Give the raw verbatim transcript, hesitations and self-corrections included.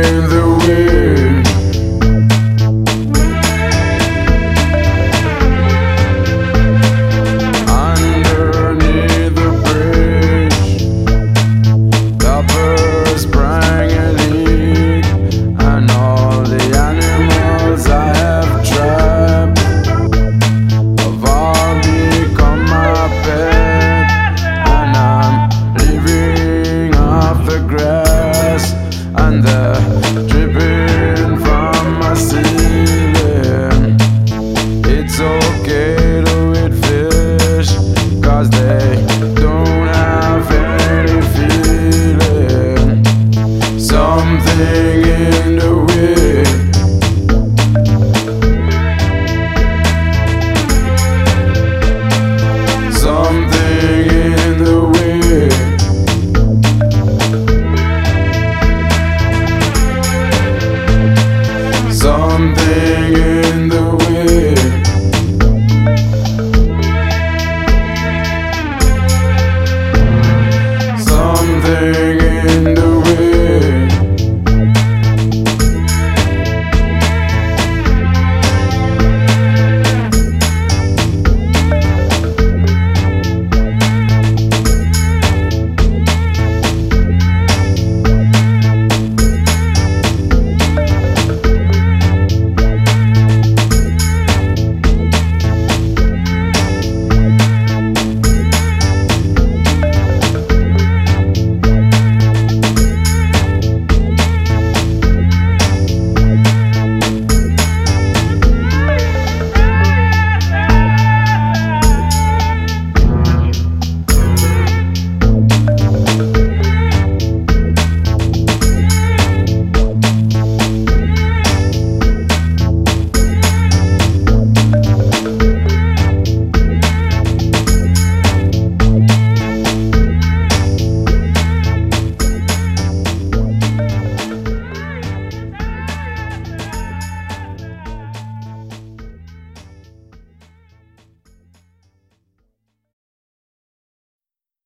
the wind. Underneath the bridge, the birds sprang a leak, and all the animals I have trapped have all become my pet. And I'm living off the grass and the dripping from my ceiling. It's okay to eat fish, 'cause they don't have any feeling. Something in the wind. Something in the wind. Something in the